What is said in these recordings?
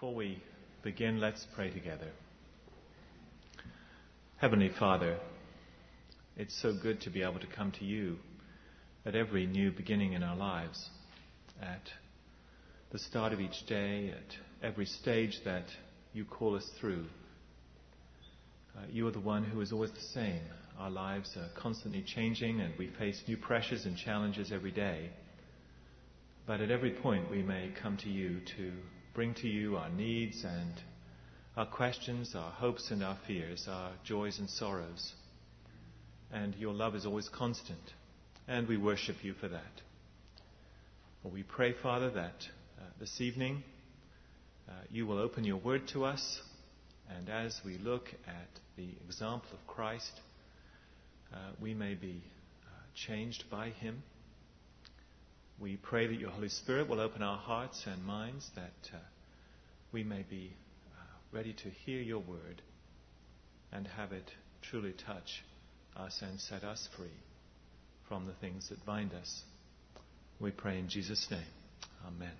Before we begin, let's pray together. Heavenly Father, it's so good to be able to come to you at every new beginning in our lives, at the start of each day, at every stage that you call us through. You are the one who is always the same. Our lives are constantly changing and we face new pressures and challenges every day. But at every point we may come to you to bring to you our needs and our questions, our hopes and our fears, our joys and sorrows. And your love is always constant, and we worship you for that. Well, we pray, Father, that this evening you will open your word to us, and as we look at the example of Christ, we may be changed by him. We pray that your Holy Spirit will open our hearts and minds, that we may be ready to hear your word and have it truly touch us and set us free from the things that bind us. We pray in Jesus' name. Amen.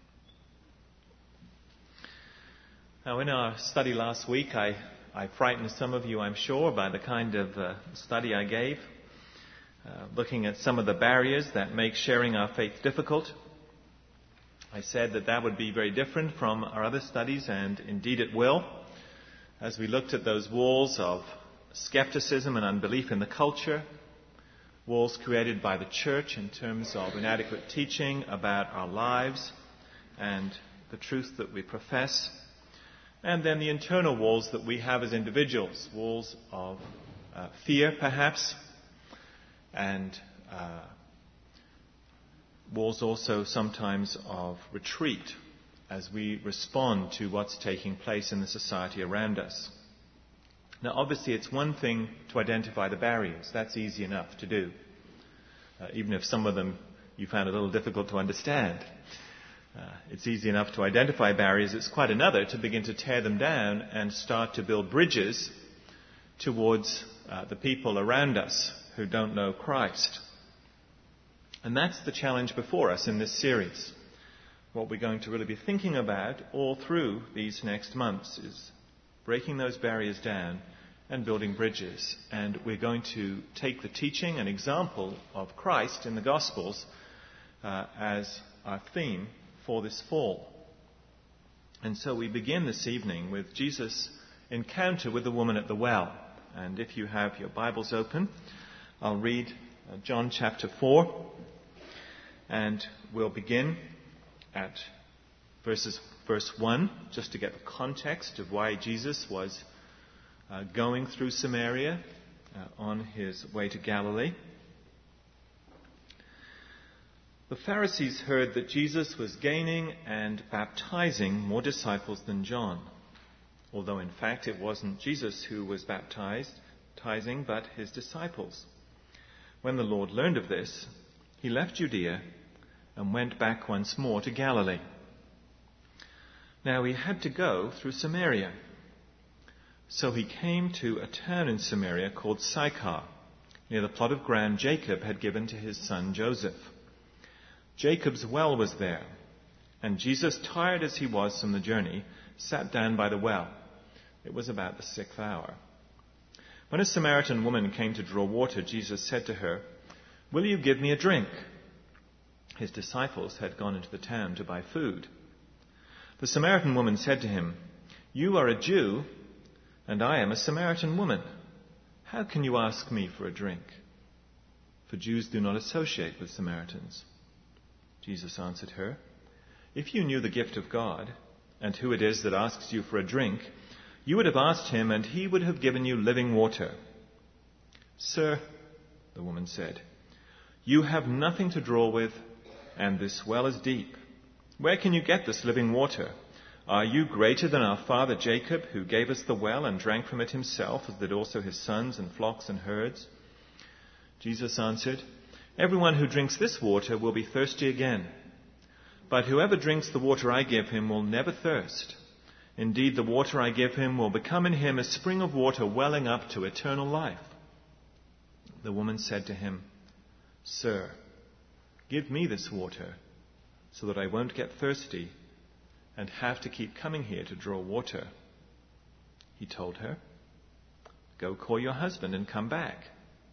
Now, in our study last week, I frightened some of you, I'm sure, by the kind of study I gave, looking at some of the barriers that make sharing our faith difficult. I said that would be very different from our other studies, and indeed it will, as we looked at those walls of skepticism and unbelief in the culture, walls created by the church in terms of inadequate teaching about our lives and the truth that we profess, and then the internal walls that we have as individuals, walls of fear perhaps, and walls also sometimes of retreat as we respond to what's taking place in the society around us. Now, obviously, it's one thing to identify the barriers. That's easy enough to do, even if some of them you found a little difficult to understand. It's easy enough to identify barriers. It's quite another to begin to tear them down and start to build bridges towards the people around us who don't know Christ. And that's the challenge before us in this series. What we're going to really be thinking about all through these next months is breaking those barriers down and building bridges. And we're going to take the teaching and example of Christ in the Gospels as our theme for this fall. And so we begin this evening with Jesus' encounter with the woman at the well. And if you have your Bibles open, I'll read John chapter 4, and we'll begin at verse 1, just to get the context of why Jesus was going through Samaria on his way to Galilee. The Pharisees heard that Jesus was gaining and baptizing more disciples than John, although in fact it wasn't Jesus who was baptizing, but his disciples. When the Lord learned of this, he left Judea and went back once more to Galilee. Now he had to go through Samaria. So he came to a town in Samaria called Sychar, near the plot of ground Jacob had given to his son Joseph. Jacob's well was there, and Jesus, tired as he was from the journey, sat down by the well. It was about the 6th hour. When a Samaritan woman came to draw water, Jesus said to her, "Will you give me a drink?" His disciples had gone into the town to buy food. The Samaritan woman said to him, "You are a Jew, and I am a Samaritan woman. How can you ask me for a drink?" For Jews do not associate with Samaritans. Jesus answered her, "If you knew the gift of God, and who it is that asks you for a drink, you would have asked him, and he would have given you living water." "Sir," the woman said, "you have nothing to draw with, and this well is deep. Where can you get this living water? Are you greater than our father Jacob, who gave us the well and drank from it himself, as did also his sons and flocks and herds?" Jesus answered, "Everyone who drinks this water will be thirsty again. But whoever drinks the water I give him will never thirst. Indeed, the water I give him will become in him a spring of water welling up to eternal life." The woman said to him, "Sir, give me this water, so that I won't get thirsty and have to keep coming here to draw water?" He told her, "Go call your husband and come back."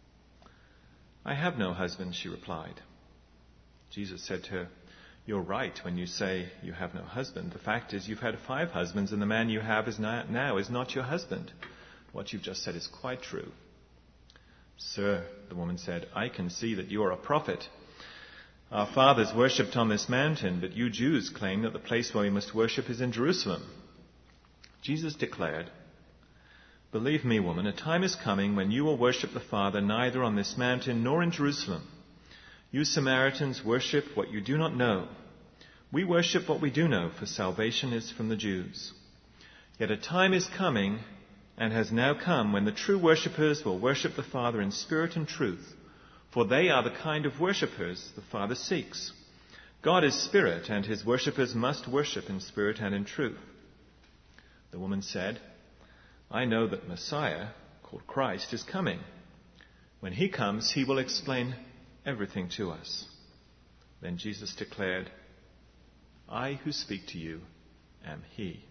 "I have no husband," she replied. Jesus said to her, "You're right when you say you have no husband. The fact is you've had 5 husbands, and the man you have now is not your husband. What you've just said is quite true." "Sir," the woman said, "I can see that you are a prophet. Our fathers worshipped on this mountain, but you Jews claim that the place where we must worship is in Jerusalem." Jesus declared, "Believe me, woman, a time is coming when you will worship the Father neither on this mountain nor in Jerusalem. You Samaritans worship what you do not know. We worship what we do know, for salvation is from the Jews. Yet a time is coming, and has now come, when the true worshippers will worship the Father in spirit and truth, for they are the kind of worshippers the Father seeks. God is spirit, and his worshippers must worship in spirit and in truth." The woman said, "I know that Messiah, called Christ, is coming. When he comes, he will explain everything to us." Then Jesus declared, "I who speak to you am he."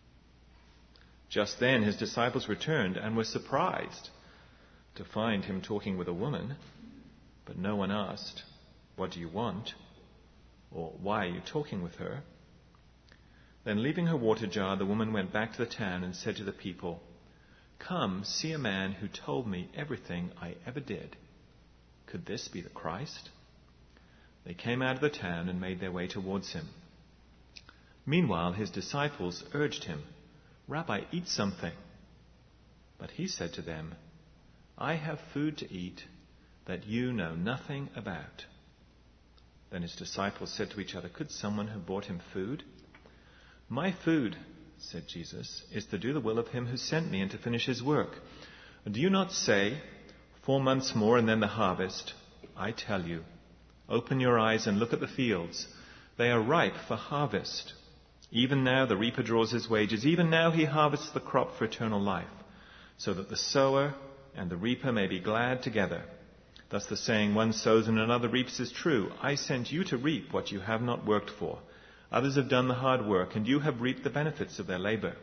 Just then his disciples returned and were surprised to find him talking with a woman, but no one asked, "What do you want?" or "Why are you talking with her?" Then leaving her water jar, the woman went back to the town and said to the people, "Come, see a man who told me everything I ever did. Could this be the Christ?" They came out of the town and made their way towards him. Meanwhile, his disciples urged him, "Rabbi, eat something." But he said to them, "I have food to eat that you know nothing about." Then his disciples said to each other, "Could someone have brought him food?" "My food," said Jesus, "is to do the will of him who sent me and to finish his work. Do you not say, 4 months more and then the harvest?' I tell you, open your eyes and look at the fields. They are ripe for harvest. Even now the reaper draws his wages. Even now he harvests the crop for eternal life, so that the sower and the reaper may be glad together. Thus the saying, 'One sows and another reaps,' is true. I sent you to reap what you have not worked for. Others have done the hard work, and you have reaped the benefits of their labor."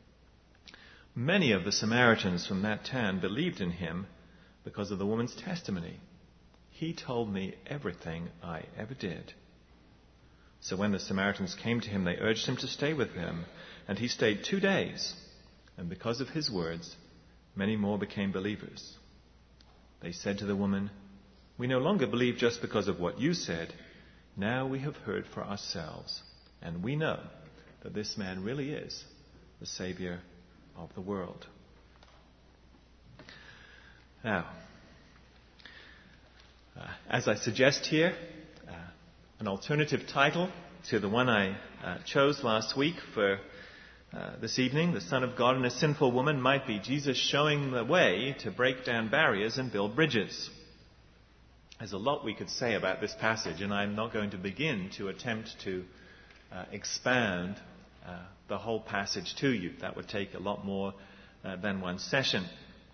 Many of the Samaritans from that town believed in him because of the woman's testimony. "He told me everything I ever did." So when the Samaritans came to him, they urged him to stay with them, and he stayed 2 days. And because of his words, many more became believers. They said to the woman, "We no longer believe just because of what you said. Now we have heard for ourselves, and we know that this man really is the Savior of the world." Now, as I suggest here, an alternative title to the one I chose last week for this evening, "The Son of God and a Sinful Woman," might be Jesus showing the way to break down barriers and build bridges. There's a lot we could say about this passage, and I'm not going to begin to attempt to expound the whole passage to you. That would take a lot more than one session.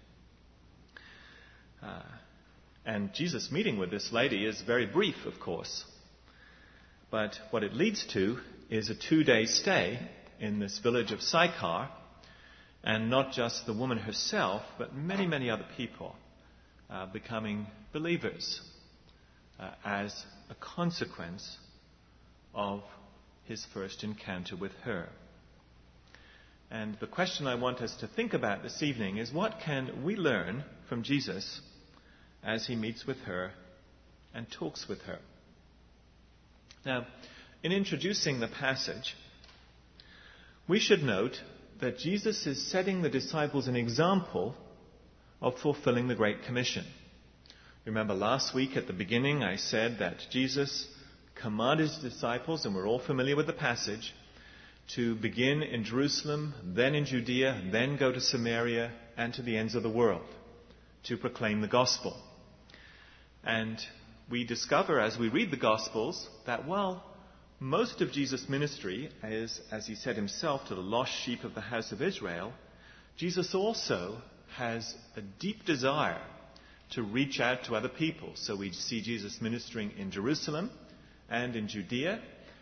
And Jesus' meeting with this lady is very brief, of course. But what it leads to is a 2-day stay in this village of Sychar, and not just the woman herself, but many, many other people becoming believers as a consequence of his first encounter with her. And the question I want us to think about this evening is, what can we learn from Jesus as he meets with her and talks with her? Now, in introducing the passage, we should note that Jesus is setting the disciples an example of fulfilling the Great Commission. Remember last week at the beginning I said that Jesus commanded his disciples, and we're all familiar with the passage, to begin in Jerusalem, then in Judea, then go to Samaria and to the ends of the world to proclaim the gospel. And we discover as we read the Gospels that while most of Jesus' ministry is, as he said himself, to the lost sheep of the house of Israel, Jesus also has a deep desire to reach out to other people. So we see Jesus ministering in Jerusalem and in Judea,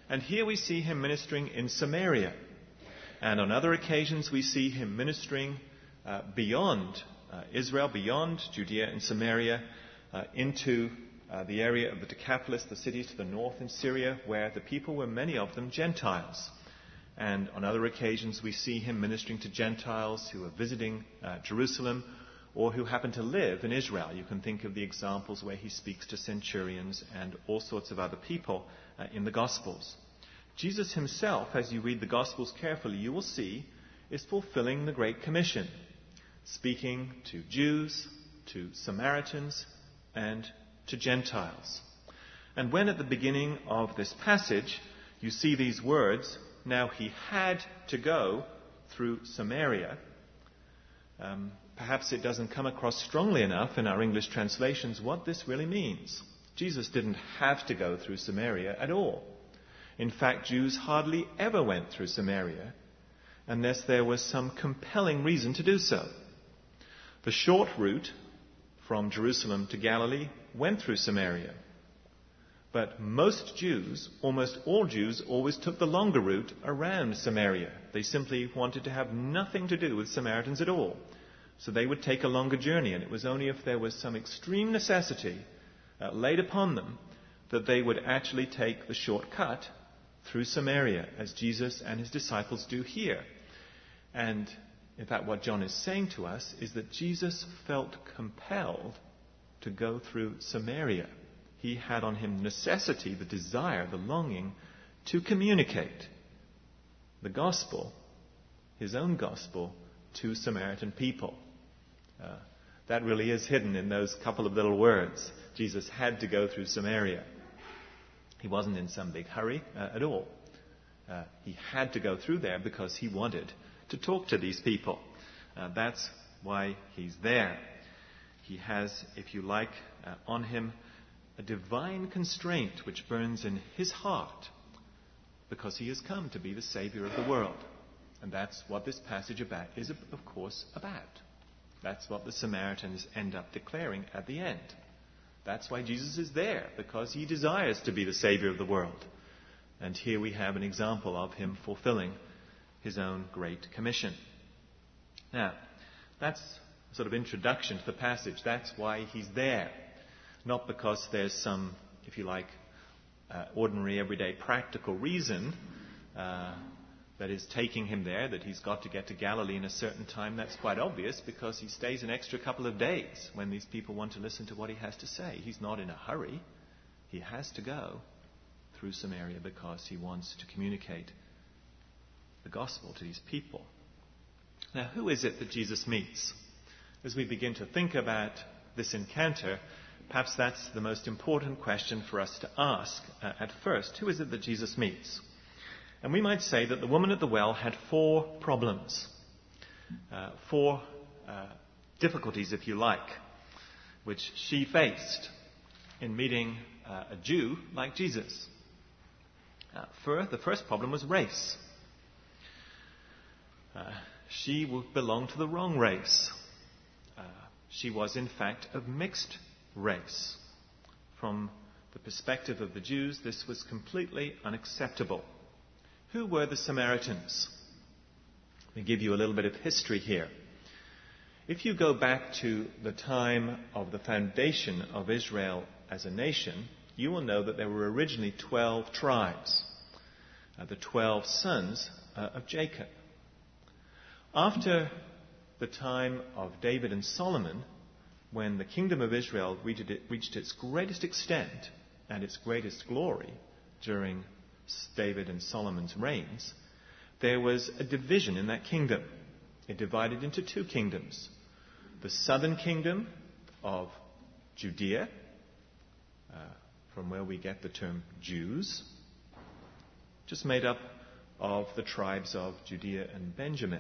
And here we see him ministering in Samaria. And on other occasions we see him ministering beyond Israel, beyond Judea and Samaria, into the area of the Decapolis, the cities to the north in Syria, where the people were, many of them, Gentiles. And on other occasions we see him ministering to Gentiles who are visiting Jerusalem or who happen to live in Israel. You can think of the examples where he speaks to centurions and all sorts of other people in the Gospels. Jesus himself, as you read the Gospels carefully, you will see, is fulfilling the Great Commission, speaking to Jews, to Samaritans, and to Gentiles. And when at the beginning of this passage you see these words, now he had to go through Samaria, perhaps it doesn't come across strongly enough in our English translations what this really means. Jesus didn't have to go through Samaria at all. In fact, Jews hardly ever went through Samaria unless there was some compelling reason to do so. The short route from Jerusalem to Galilee went through Samaria. But most Jews, almost all Jews, always took the longer route around Samaria. They simply wanted to have nothing to do with Samaritans at all. So they would take a longer journey, and it was only if there was some extreme necessity laid upon them that they would actually take the shortcut through Samaria, as Jesus and his disciples do here. And in fact, what John is saying to us is that Jesus felt compelled to go through Samaria. He had on him necessity, the desire, the longing to communicate the gospel, his own gospel, to Samaritan people. That really is hidden in those couple of little words. Jesus had to go through Samaria. He wasn't in some big hurry at all. He had to go through there because he wanted to talk to these people. That's why he's there. He has, if you like, on him a divine constraint which burns in his heart because he has come to be the Savior of the world. And that's what this passage is, of course, about. That's what the Samaritans end up declaring at the end. That's why Jesus is there, because he desires to be the Savior of the world. And here we have an example of him fulfilling his own great commission. Now, that's a sort of introduction to the passage. That's why he's there. Not because there's some, if you like, ordinary, everyday, practical reason that is taking him there, that he's got to get to Galilee in a certain time. That's quite obvious because he stays an extra couple of days when these people want to listen to what he has to say. He's not in a hurry. He has to go through Samaria because he wants to communicate the gospel to these people. Now, who is it that Jesus meets? As we begin to think about this encounter, perhaps that's the most important question for us to ask at first. Who is it that Jesus meets? And we might say that the woman at the well had four problems, four difficulties, if you like, which she faced in meeting a Jew like Jesus. The first problem was race. She belonged to the wrong race. She was, in fact, of mixed race. From the perspective of the Jews, this was completely unacceptable. Who were the Samaritans? Let me give you a little bit of history here. If you go back to the time of the foundation of Israel as a nation, you will know that there were originally 12 tribes, the 12 sons of Jacob. After the time of David and Solomon, when the kingdom of Israel reached its greatest extent and its greatest glory during David and Solomon's reigns, there was a division in that kingdom. It divided into two kingdoms. The southern kingdom of Judea, from where we get the term Jews, just made up of the tribes of Judah and Benjamin.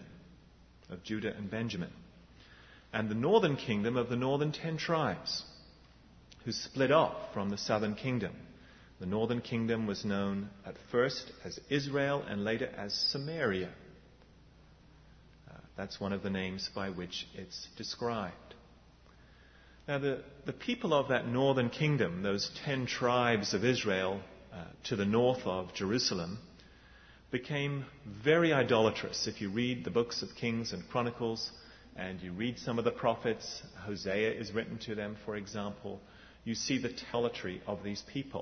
And the northern kingdom of the northern 10 tribes, who split off from the southern kingdom. The northern kingdom was known at first as Israel and later as Samaria. That's one of the names by which it's described. Now, the people of that northern kingdom, those 10 tribes of Israel, to the north of Jerusalem became very idolatrous. If you read the books of Kings and Chronicles, and you read some of the prophets, Hosea is written to them, for example, you see the idolatry of these people.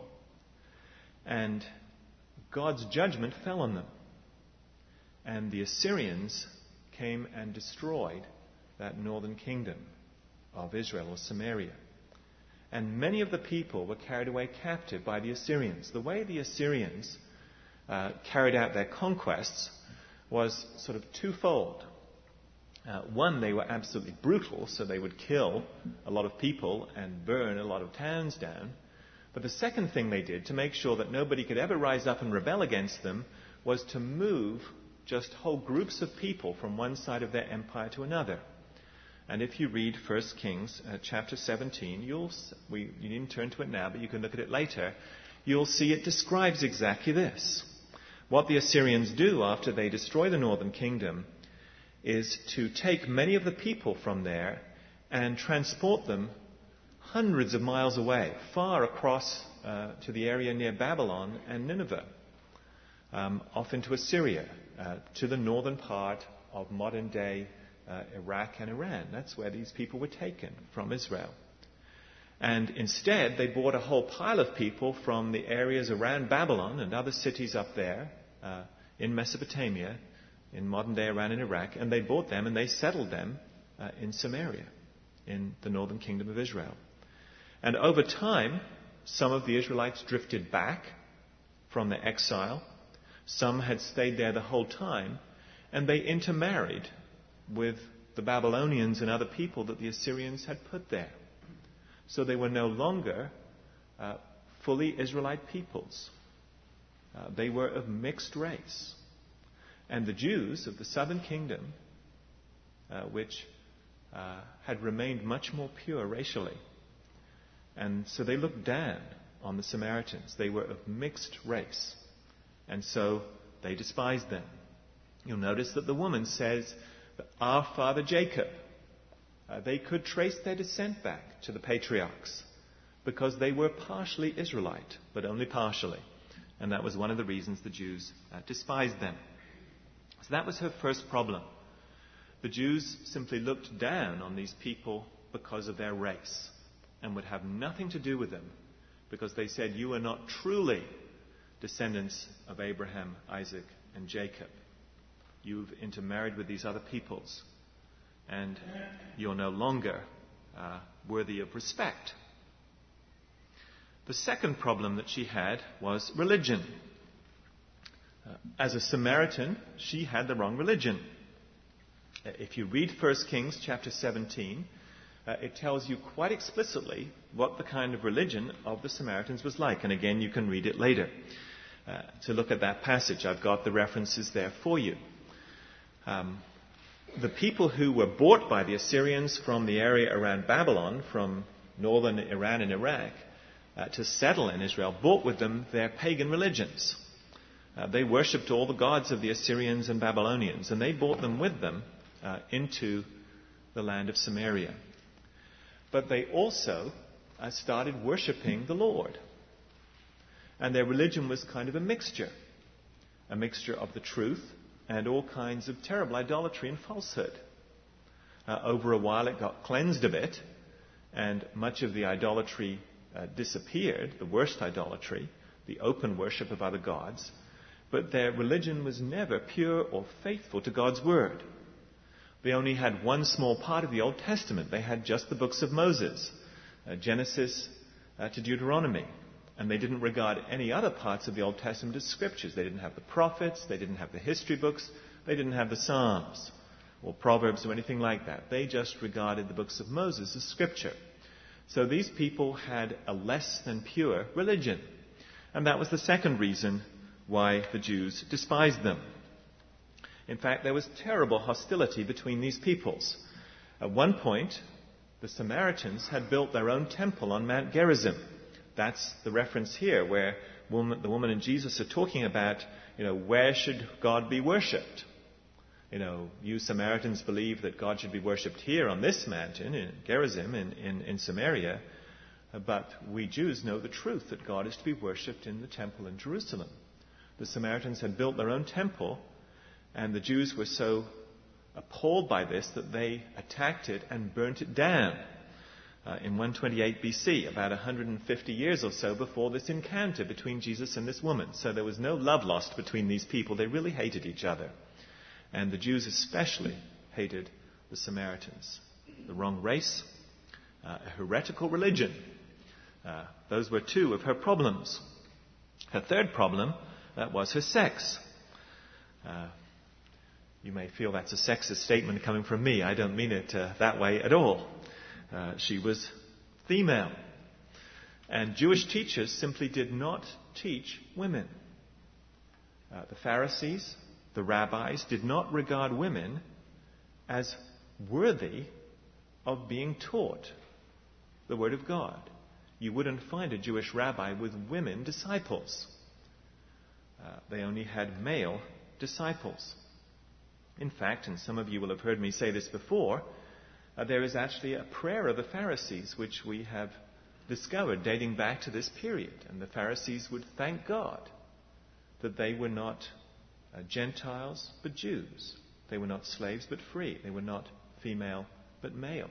And God's judgment fell on them. And the Assyrians came and destroyed that northern kingdom of Israel, or Samaria. And many of the people were carried away captive by the Assyrians. The way the Assyrians carried out their conquests was sort of twofold. One, they were absolutely brutal, so they would kill a lot of people and burn a lot of towns down. But the second thing they did, to make sure that nobody could ever rise up and rebel against them, was to move just whole groups of people from one side of their empire to another. And if you read 1 Kings chapter 17, you needn't turn to it now, but you can look at it later, you'll see it describes exactly this. What the Assyrians do after they destroy the northern kingdom is to take many of the people from there and transport them hundreds of miles away, far across to the area near Babylon and Nineveh, off into Assyria, to the northern part of modern-day Iraq and Iran. That's where these people were taken from Israel. And instead, they brought a whole pile of people from the areas around Babylon and other cities up there in Mesopotamia, in modern-day Iran and Iraq, and they brought them and they settled them in Samaria, in the northern kingdom of Israel. And over time, some of the Israelites drifted back from their exile. Some had stayed there the whole time, and they intermarried with the Babylonians and other people that the Assyrians had put there. So they were no longer fully Israelite peoples. They were of mixed race. And the Jews of the southern kingdom, which had remained much more pure racially, and so they looked down on the Samaritans. They were of mixed race, and so they despised them. You'll notice that the woman says that our father Jacob, they could trace their descent back to the patriarchs because they were partially Israelite, but only partially. And that was one of the reasons the Jews despised them. So that was her first problem. The Jews simply looked down on these people because of their race and would have nothing to do with them because they said, you are not truly descendants of Abraham, Isaac, and Jacob. You've intermarried with these other peoples, and you're no longer worthy of respect. The second problem that she had was religion. As a Samaritan, she had the wrong religion. If you read 1 Kings chapter 17, it tells you quite explicitly what the kind of religion of the Samaritans was like. And again, you can read it later to look at that passage. I've got the references there for you. The people who were bought by the Assyrians from the area around Babylon, from northern Iran and Iraq, to settle in Israel, brought with them their pagan religions. They worshipped all the gods of the Assyrians and Babylonians, and they brought them with them into the land of Samaria. But they also started worshipping the Lord. And their religion was kind of a mixture of the truth and all kinds of terrible idolatry and falsehood. Over a while it got cleansed a bit, and much of the idolatry disappeared, the worst idolatry, the open worship of other gods, but their religion was never pure or faithful to God's Word. They only had one small part of the Old Testament. They had just the books of Moses, Genesis to Deuteronomy. And they didn't regard any other parts of the Old Testament as scriptures. They didn't have the prophets, they didn't have the history books, they didn't have the Psalms or Proverbs or anything like that. They just regarded the books of Moses as scripture. So these people had a less than pure religion. And that was the second reason why the Jews despised them. In fact, there was terrible hostility between these peoples. At one point, the Samaritans had built their own temple on Mount Gerizim. That's the reference here where the woman and Jesus are talking about, where should God be worshipped? You Samaritans believe that God should be worshipped here on this mountain, in Gerizim, in Samaria. But we Jews know the truth that God is to be worshipped in the temple in Jerusalem. The Samaritans had built their own temple, and the Jews were so appalled by this that they attacked it and burnt it down in 128 BC, about 150 years or so before this encounter between Jesus and this woman. So there was no love lost between these people. They really hated each other. And the Jews especially hated the Samaritans. The wrong race, a heretical religion. Those were two of her problems. Her third problem was her sex. You may feel that's a sexist statement coming from me. I don't mean it that way at all. She was female. And Jewish teachers simply did not teach women. The Pharisees, the rabbis, did not regard women as worthy of being taught the Word of God. You wouldn't find a Jewish rabbi with women disciples. They only had male disciples. In fact, and some of you will have heard me say this before, there is actually a prayer of the Pharisees which we have discovered dating back to this period. And the Pharisees would thank God that they were not Gentiles but Jews. They were not slaves but free. They were not female but male.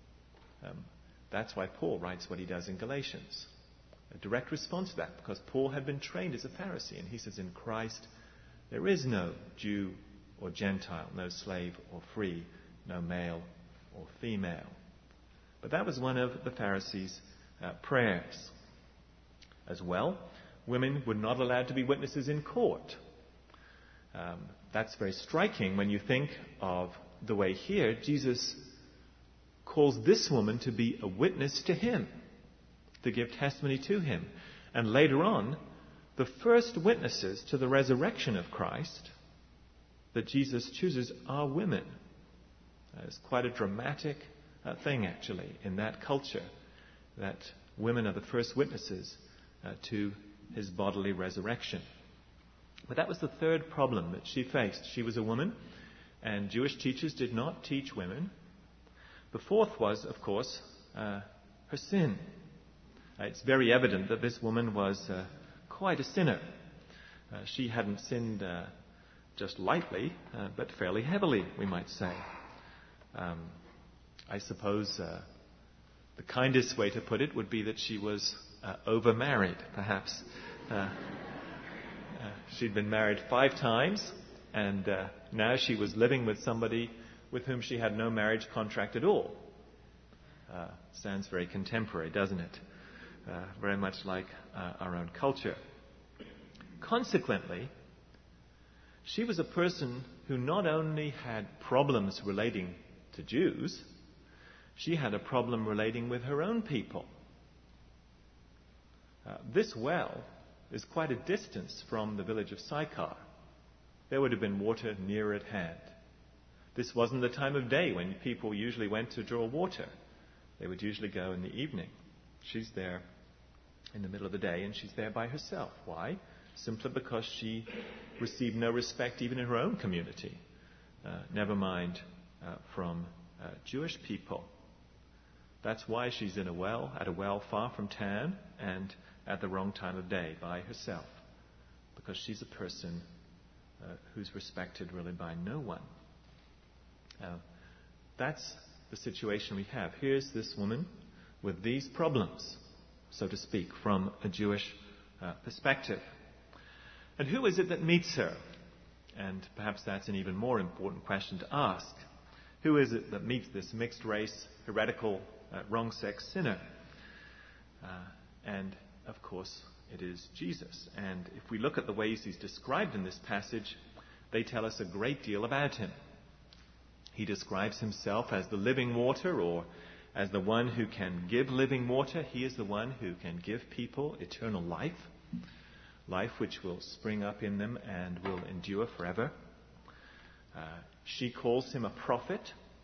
That's why Paul writes what he does in Galatians. A direct response to that, because Paul had been trained as a Pharisee. And he says, in Christ there is no Jew or Gentile, no slave or free, no male or female. But that was one of the Pharisees' prayers. As well, women were not allowed to be witnesses in court. That's very striking when you think of the way here Jesus calls this woman to be a witness to him, to give testimony to him. And later on, the first witnesses to the resurrection of Christ that Jesus chooses are women. It's quite a dramatic thing, actually, in that culture, that women are the first witnesses to his bodily resurrection. But that was the third problem that she faced. She was a woman, and Jewish teachers did not teach women. The fourth was, of course, her sin. It's very evident that this woman was quite a sinner. She hadn't sinned just lightly, but fairly heavily, we might say. I suppose the kindest way to put it would be that she was overmarried, perhaps. She'd been married 5 times, and now she was living with somebody with whom she had no marriage contract at all. Sounds very contemporary, doesn't it? Very much like our own culture. Consequently, she was a person who not only had problems relating to Jews, she had a problem relating with her own people. This well is quite a distance from the village of Sychar. There would have been water near at hand. This wasn't the time of day when people usually went to draw water. They would usually go in the evening. She's there in the middle of the day, and she's there by herself. Why? Simply because she received no respect even in her own community, never mind from Jewish people. That's why she's in a well, at a well far from town, and at the wrong time of day, by herself, because she's a person who's respected really by no one. That's the situation we have. Here's this woman with these problems, so to speak, from a Jewish perspective. And who is it that meets her? And perhaps that's an even more important question to ask. Who is it that meets this mixed race, heretical, wrong-sex sinner? And, of course, it is Jesus. And if we look at the ways he's described in this passage, they tell us a great deal about him. He describes himself as the living water, or as the one who can give living water. He is the one who can give people eternal life, life which will spring up in them and will endure forever. She calls him a prophet,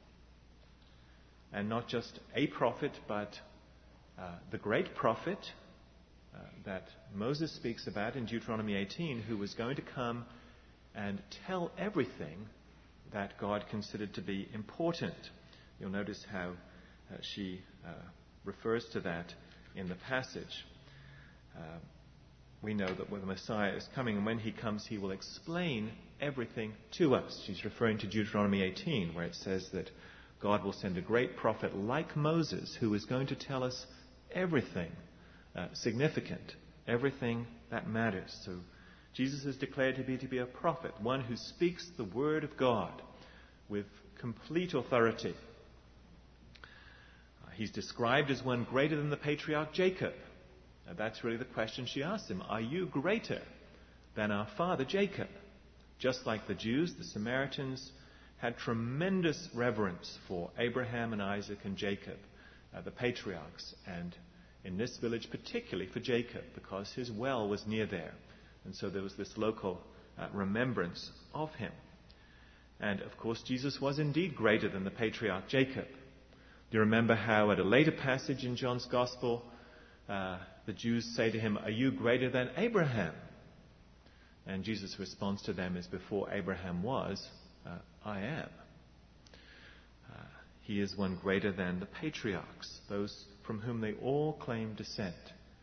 and not just a prophet, but the great prophet that Moses speaks about in Deuteronomy 18, who was going to come and tell everything that God considered to be important. You'll notice how she refers to that in the passage. We know that when the Messiah is coming, and when he comes, he will explain everything to us. She's referring to Deuteronomy 18, where it says that God will send a great prophet like Moses, who is going to tell us everything significant, everything that matters. So Jesus is declared to be a prophet, one who speaks the word of God with complete authority. He's described as one greater than the patriarch Jacob. Now, that's really the question she asks him. Are you greater than our father Jacob? Just like the Jews, the Samaritans had tremendous reverence for Abraham and Isaac and Jacob, the patriarchs, and in this village particularly for Jacob, because his well was near there. And so there was this local remembrance of him. And of course, Jesus was indeed greater than the patriarch Jacob. Do you remember how at a later passage in John's Gospel, the Jews say to him, "Are you greater than Abraham?" And Jesus' response to them is, "Before Abraham was, I am." He is one greater than the patriarchs, those from whom they all claim descent,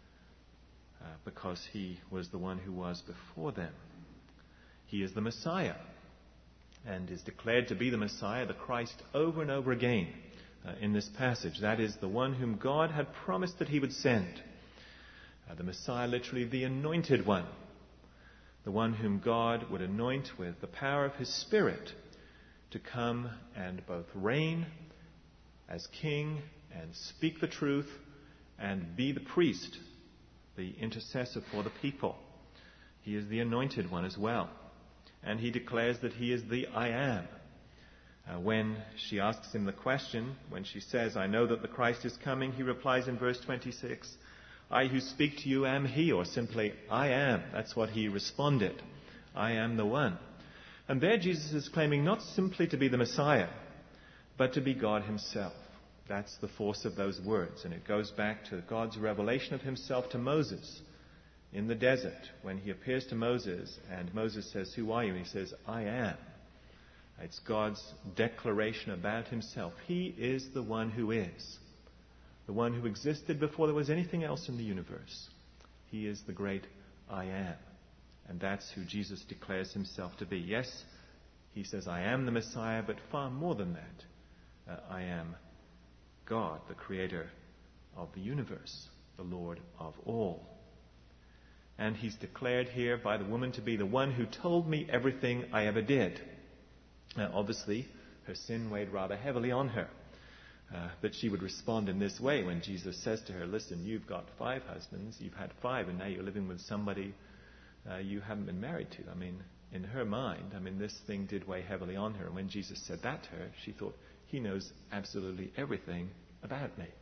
because he was the one who was before them. He is the Messiah, and is declared to be the Messiah, the Christ, over and over again in this passage. That is the one whom God had promised that he would send. The Messiah, literally the anointed one, the one whom God would anoint with the power of his Spirit to come and both reign as king and speak the truth and be the priest, the intercessor for the people. He is the anointed one as well. And he declares that he is the I am. When she asks him the question, when she says, "I know that the Christ is coming," he replies in verse 26, "I who speak to you am he," or simply, "I am." That's what he responded. I am the one. And there Jesus is claiming not simply to be the Messiah, but to be God himself. That's the force of those words. And it goes back to God's revelation of himself to Moses in the desert, when he appears to Moses and Moses says, "Who are you?" And he says, "I am." It's God's declaration about himself. He is the one who is. The one who existed before there was anything else in the universe. He is the great I am. And that's who Jesus declares himself to be. Yes, he says, "I am the Messiah," but far more than that. I am God, the creator of the universe, the Lord of all. And he's declared here by the woman to be the one who told me everything I ever did. Now, obviously, her sin weighed rather heavily on her, that she would respond in this way when Jesus says to her, "Listen, you've got 5 husbands, you've had 5, and now you're living with somebody you haven't been married to." I mean, in her mind, this thing did weigh heavily on her. And when Jesus said that to her, she thought, he knows absolutely everything about me.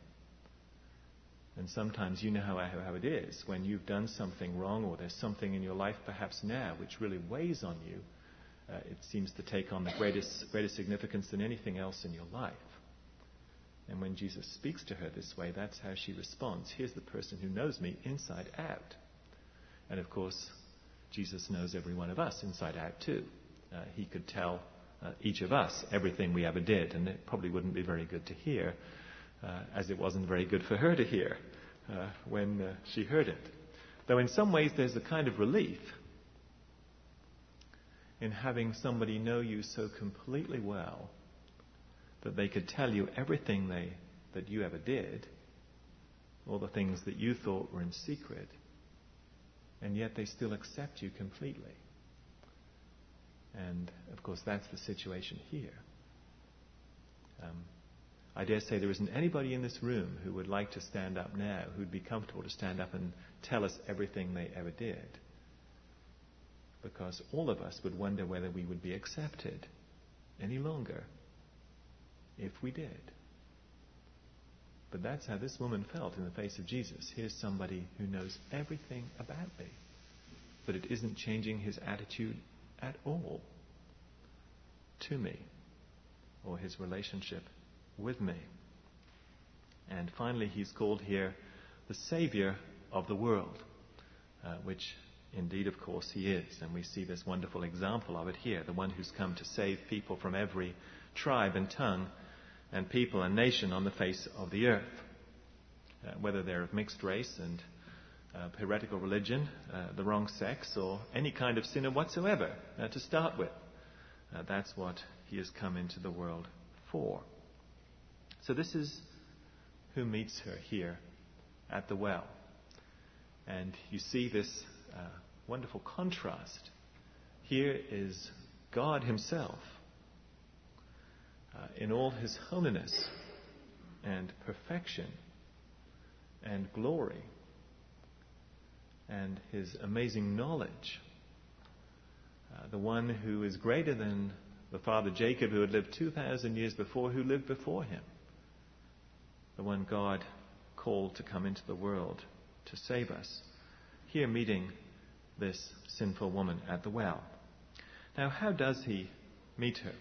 And sometimes you know how it is when you've done something wrong, or there's something in your life perhaps now which really weighs on you. It seems to take on the greater significance than anything else in your life. And when Jesus speaks to her this way, that's how she responds. Here's the person who knows me inside out. And of course, Jesus knows every one of us inside out too. He could tell each of us everything we ever did, and it probably wouldn't be very good to hear, as it wasn't very good for her to hear when she heard it. Though in some ways there's a kind of relief in having somebody know you so completely well that they could tell you everything that you ever did, all the things that you thought were in secret, and yet they still accept you completely. And, of course, that's the situation here. I dare say there isn't anybody in this room who would like to stand up now, who'd be comfortable to stand up and tell us everything they ever did. Because all of us would wonder whether we would be accepted any longer if we did. But that's how this woman felt in the face of Jesus. Here's somebody who knows everything about me, but it isn't changing his attitude at all to me or his relationship with me. And finally, he's called here the Savior of the world, which indeed, of course, he is. And we see this wonderful example of it here, the one who's come to save people from every tribe and tongue and people and nation on the face of the earth. whether they're of mixed race and heretical religion, the wrong sex, or any kind of sinner whatsoever to start with. That's what he has come into the world for. So this is who meets her here at the well. And you see this wonderful contrast. Here is God himself in all his holiness and perfection and glory and his amazing knowledge. The one who is greater than the father Jacob, who had lived 2,000 years before, who lived before him. The one God called to come into the world to save us. Here meeting this sinful woman at the well. Now, how does he meet her?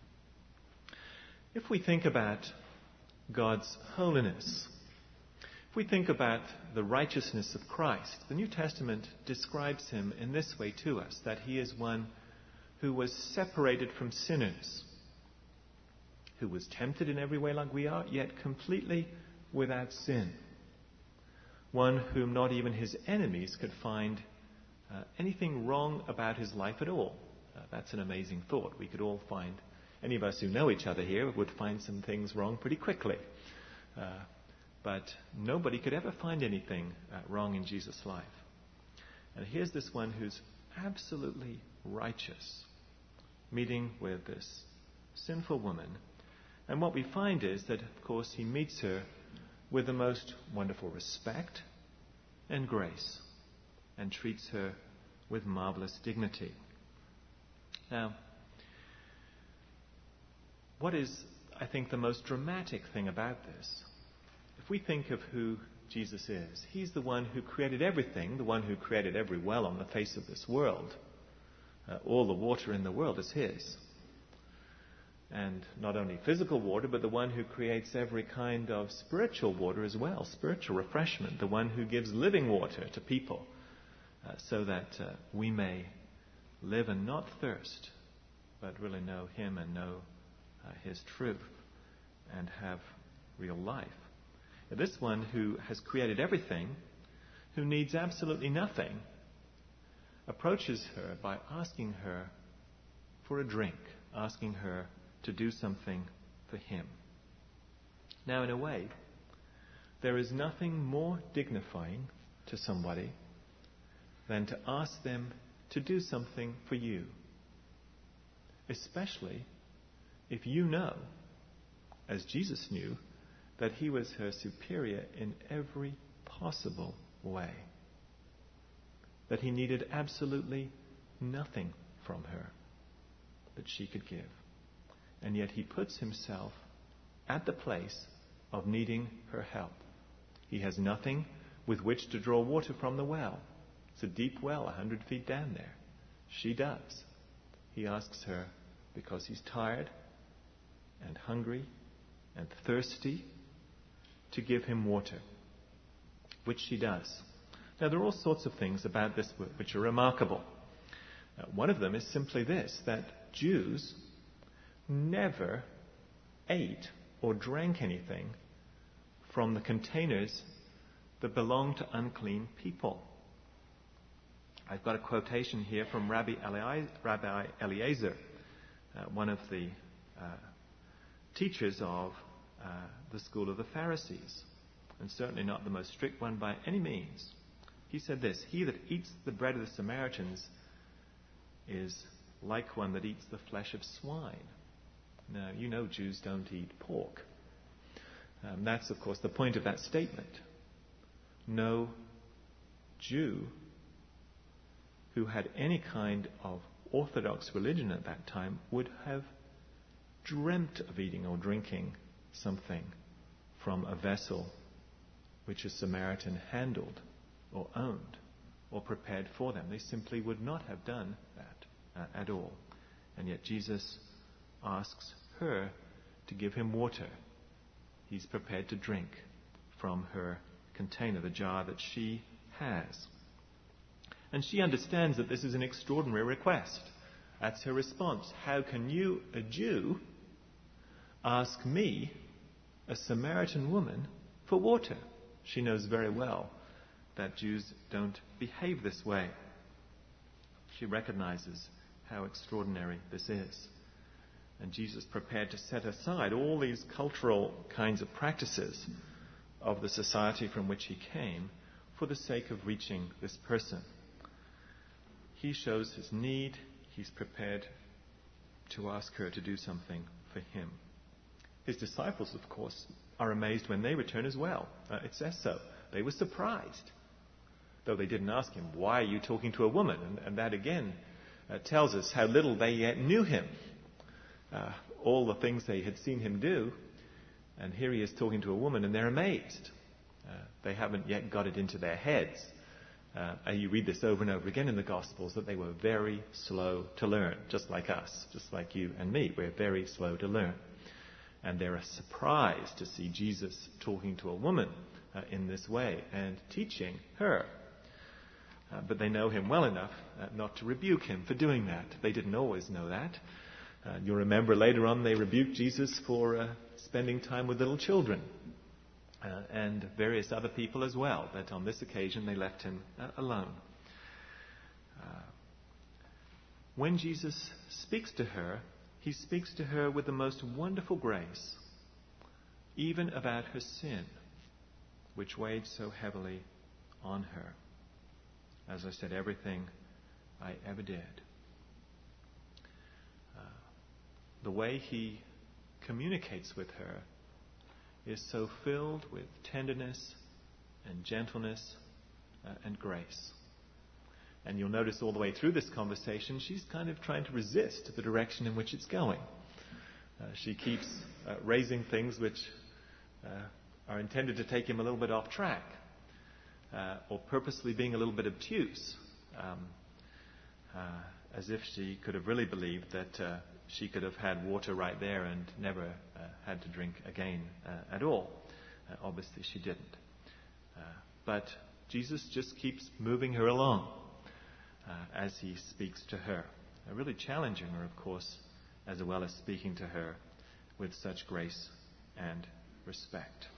If we think about God's holiness, if we think about the righteousness of Christ, the New Testament describes him in this way to us, that he is one who was separated from sinners, who was tempted in every way like we are, yet completely without sin. One whom not even his enemies could find anything wrong about his life at all. That's an amazing thought. We could all find, any of us who know each other here would find some things wrong pretty quickly. But nobody could ever find anything wrong in Jesus' life. And here's this one who's absolutely righteous, meeting with this sinful woman. And what we find is that, of course, he meets her with the most wonderful respect and grace, and treats her with marvelous dignity. Now, what is, I think, the most dramatic thing about this? If we think of who Jesus is, he's the one who created everything, the one who created every well on the face of this world. All the water in the world is his. And not only physical water, but the one who creates every kind of spiritual water as well, spiritual refreshment, the one who gives living water to people so that we may live and not thirst, but really know him and know his truth and have real life. This one who has created everything, who needs absolutely nothing, approaches her by asking her for a drink, asking her to do something for him. Now, in a way, there is nothing more dignifying to somebody than to ask them to do something for you, especially if you know, as Jesus knew, that he was her superior in every possible way, that he needed absolutely nothing from her that she could give. And yet he puts himself at the place of needing her help. He has nothing with which to draw water from the well. It's a deep well 100 feet down there. She does. He asks her because he's tired and hungry and thirsty to give him water, which she does. Now, there are all sorts of things about this which are remarkable. One of them is simply this, that Jews never ate or drank anything from the containers that belonged to unclean people. I've got a quotation here from Rabbi Eliezer, one of the teachers of the school of the Pharisees, and certainly not the most strict one by any means. He said this: "He that eats the bread of the Samaritans is like one that eats the flesh of swine." Now, you know Jews don't eat pork. That's, of course, the point of that statement. No Jew who had any kind of orthodox religion at that time would have dreamt of eating or drinking something from a vessel which a Samaritan handled or owned or prepared for them. They simply would not have done that at all. And yet Jesus asks her to give him water. He's prepared to drink from her container, the jar that she has. And she understands that this is an extraordinary request. That's her response. How can you, a Jew, ask me, a Samaritan woman, for water? She knows very well that Jews don't behave this way. She recognizes how extraordinary this is. And Jesus prepared to set aside all these cultural kinds of practices of the society from which he came for the sake of reaching this person. He shows his need. He's prepared to ask her to do something for him. His disciples, of course, are amazed when they return as well. It says so. They were surprised, though they didn't ask him, "Why are you talking to a woman?" And that again tells us how little they yet knew him. All the things they had seen him do, and here he is talking to a woman, and they're amazed. They haven't yet got it into their heads. You read this over and over again in the Gospels, that they were very slow to learn, just like us, just like you and me. We're very slow to learn. And they're surprised to see Jesus talking to a woman in this way and teaching her. But they know him well enough not to rebuke him for doing that. They didn't always know that. You'll remember later on they rebuked Jesus for spending time with little children and various other people as well, but on this occasion they left him alone. When Jesus speaks to her, he speaks to her with the most wonderful grace, even about her sin, which weighed so heavily on her. As I said, everything I ever did. The way he communicates with her is so filled with tenderness and gentleness and grace. And you'll notice all the way through this conversation, she's kind of trying to resist the direction in which it's going. She keeps raising things which are intended to take him a little bit off track, or purposely being a little bit obtuse, as if she could have really believed that she could have had water right there and never had to drink again at all. Obviously she didn't. But Jesus just keeps moving her along as he speaks to her, really challenging her, of course, as well as speaking to her with such grace and respect.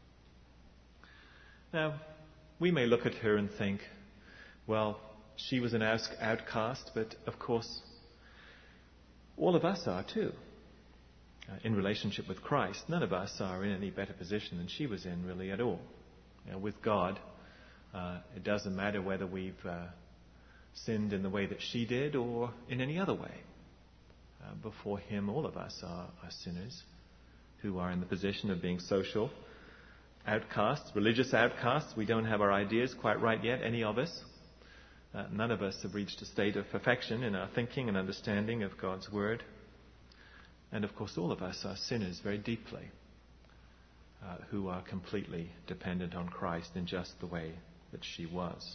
Now, we may look at her and think, well, she was an outcast, but of course, all of us are too. In relationship with Christ, none of us are in any better position than she was in, really, at all. With God, it doesn't matter whether we've sinned in the way that she did or in any other way. Before him, all of us are sinners who are in the position of being social outcasts, religious outcasts. We don't have our ideas quite right yet, any of us. None of us have reached a state of perfection in our thinking and understanding of God's Word. And of course, all of us are sinners very deeply, who are completely dependent on Christ in just the way that she was.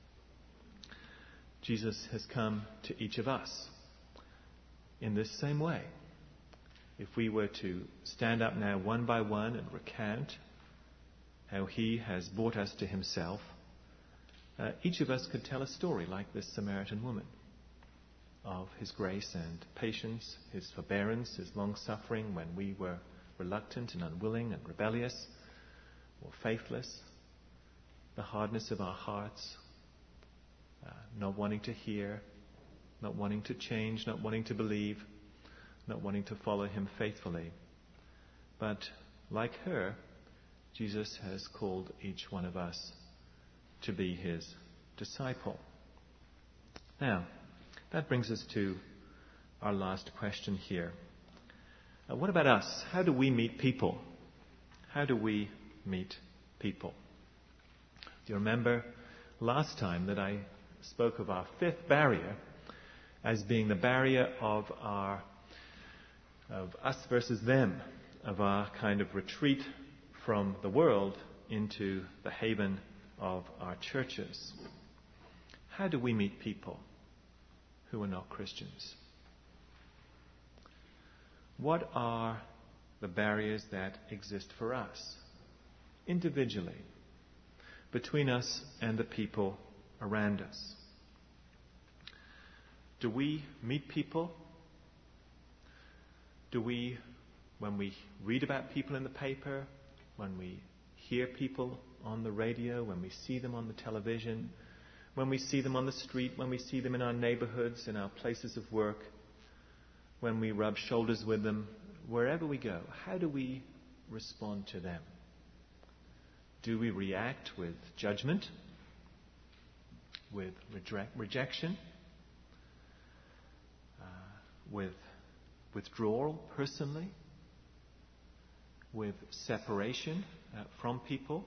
Jesus has come to each of us in this same way. If we were to stand up now one by one and recount how he has brought us to himself, each of us could tell a story like this Samaritan woman of his grace and patience, his forbearance, his long-suffering when we were reluctant and unwilling and rebellious or faithless, the hardness of our hearts, not wanting to hear, not wanting to change, not wanting to believe, not wanting to follow him faithfully. But like her, Jesus has called each one of us to be his disciple. Now, that brings us to our last question here. What about us? How do we meet people? How do we meet people? Do you remember last time that I spoke of our fifth barrier as being the barrier of us versus them, of our kind of retreat from the world into the haven of our churches? How do we meet people who are not Christians? What are the barriers that exist for us, individually, between us and the people around us? Do we meet people? Do we, when we read about people in the paper, when we hear people on the radio, when we see them on the television, when we see them on the street, when we see them in our neighborhoods, in our places of work, when we rub shoulders with them, wherever we go, how do we respond to them? Do we react with judgment, with rejection, with withdrawal personally, with separation from people?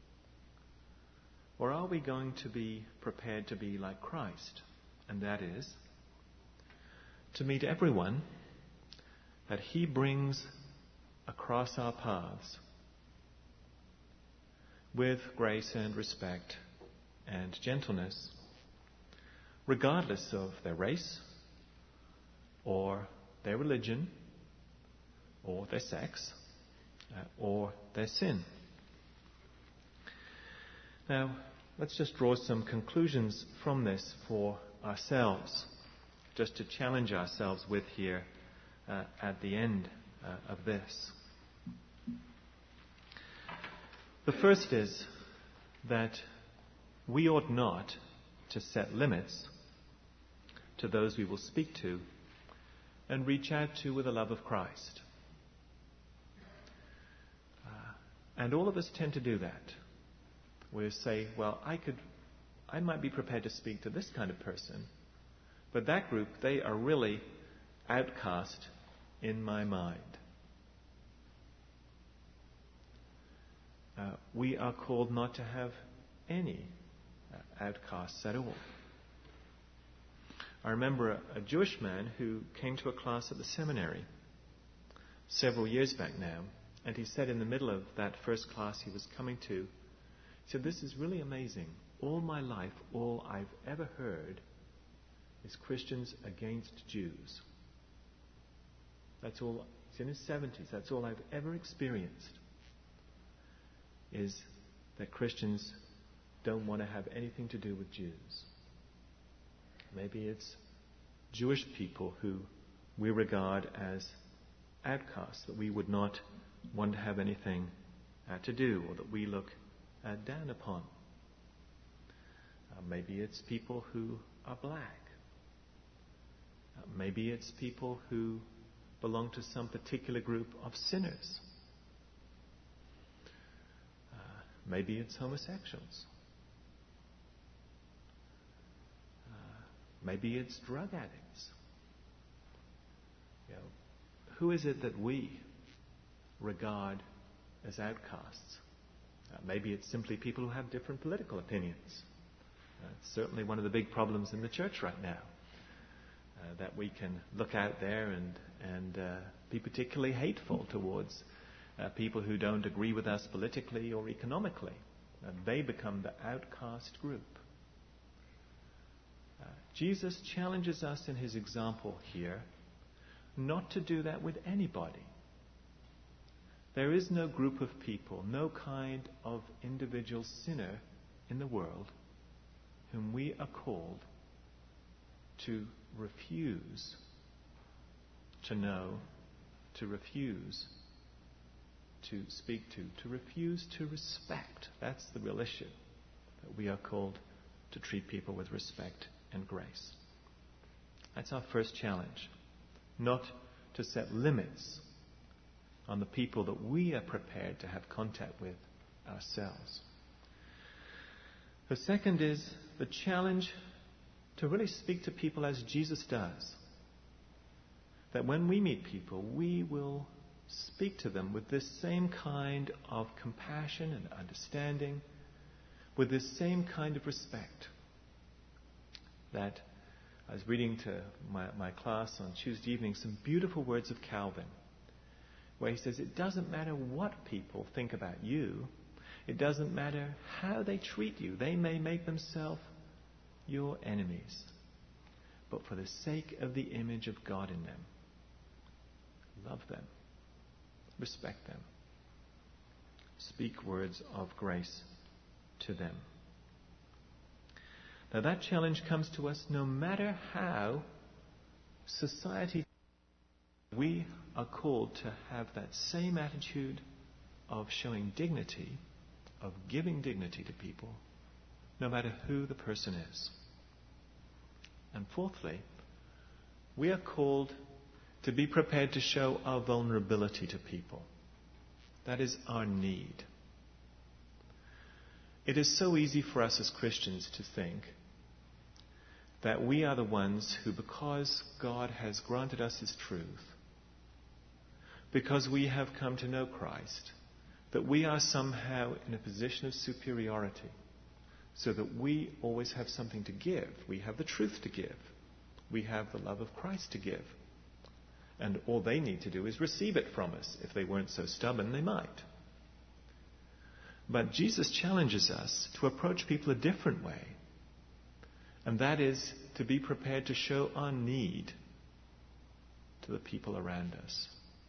Or are we going to be prepared to be like Christ? And that is, to meet everyone that He brings across our paths with grace and respect and gentleness, regardless of their race, or their religion, or their sex, or their sin. Now, let's just draw some conclusions from this for ourselves, just to challenge ourselves with here at the end of this. The first is that we ought not to set limits to those we will speak to and reach out to with the love of Christ. And all of us tend to do that. We say, well, I might be prepared to speak to this kind of person, but that group, they are really outcast in my mind. We are called not to have any outcasts at all. I remember a Jewish man who came to a class at the seminary several years back now, and he said in the middle of that first class he was coming to, he said, "This is really amazing. All my life, all I've ever heard is Christians against Jews. That's all." He's in his 70s. That's all I've ever experienced, is that Christians don't want to have anything to do with Jews. Maybe it's Jewish people who we regard as outcasts, that we would not want to have anything to do, or that we look down upon. Maybe it's people who are black. Maybe it's people who belong to some particular group of sinners. Maybe it's homosexuals. Maybe it's drug addicts. Who is it that we regard as outcasts? Maybe it's simply people who have different political opinions. It's certainly one of the big problems in the church right now, that we can look out there and be particularly hateful towards people who don't agree with us politically or economically. They become the outcast group. Jesus challenges us in his example here not to do that with anybody. There is no group of people, no kind of individual sinner in the world whom we are called to refuse to know, to refuse to speak to refuse to respect. That's the real issue, that we are called to treat people with respect and grace. That's our first challenge, not to set limits on the people that we are prepared to have contact with ourselves. The second is the challenge to really speak to people as Jesus does. That when we meet people, we will speak to them with this same kind of compassion and understanding, with this same kind of respect. That I was reading to my class on Tuesday evening some beautiful words of Calvin, where he says, it doesn't matter what people think about you. It doesn't matter how they treat you. They may make themselves your enemies. But for the sake of the image of God in them, love them. Respect them. Speak words of grace to them. Now that challenge comes to us no matter how society. We are called to have that same attitude of showing dignity of giving dignity to people, no matter who the person is. And fourthly, we are called to be prepared to show our vulnerability to people. That is our need. It is so easy for us as Christians to think that we are the ones who, because God has granted us His truth, because we have come to know Christ, that we are somehow in a position of superiority, so that we always have something to give. We have the truth to give. We have the love of Christ to give. And all they need to do is receive it from us. If they weren't so stubborn, they might. But Jesus challenges us to approach people a different way. And that is to be prepared to show our need to the people around us.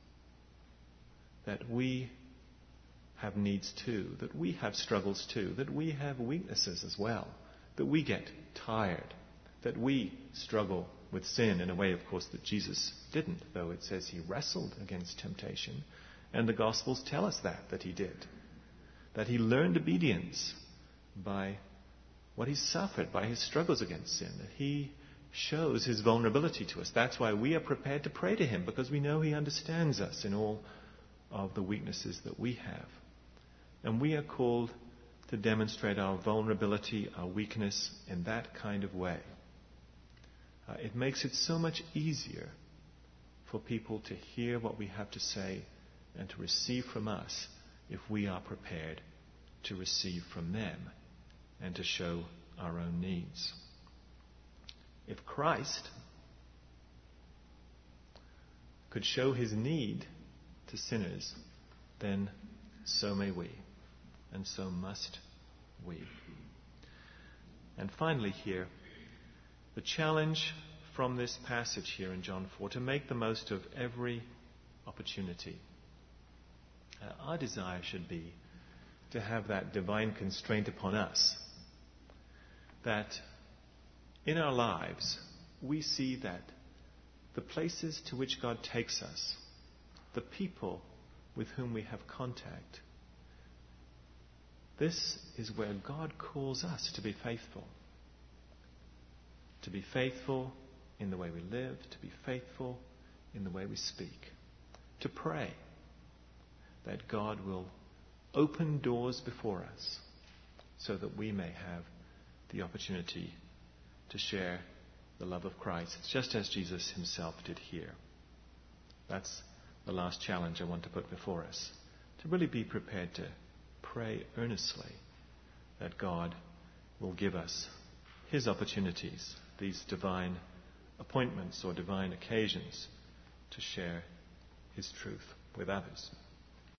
That we have needs too, that we have struggles too, that we have weaknesses as well, that we get tired, that we struggle with sin in a way, of course, that Jesus didn't, though it says He wrestled against temptation. And the Gospels tell us that He did. That He learned obedience by what He suffered, by His struggles against sin. That He shows His vulnerability to us. That's why we are prepared to pray to Him, because we know He understands us in all of the weaknesses that we have. And we are called to demonstrate our vulnerability, our weakness in that kind of way. It makes it so much easier for people to hear what we have to say and to receive from us if we are prepared to receive from them and to show our own needs. If Christ could show His need to sinners, then so may we, and so must we. And finally here, the challenge from this passage here in John 4, to make the most of every opportunity. Our desire should be to have that divine constraint upon us, that in our lives we see that the places to which God takes us, the people with whom we have contact, this is where God calls us to be faithful. To be faithful in the way we live, to be faithful in the way we speak. To pray that God will open doors before us so that we may have the opportunity to share the love of Christ, just as Jesus Himself did here. That's the last challenge I want to put before us. To really be prepared to pray earnestly that God will give us His opportunities, these divine appointments or divine occasions, to share His truth with others.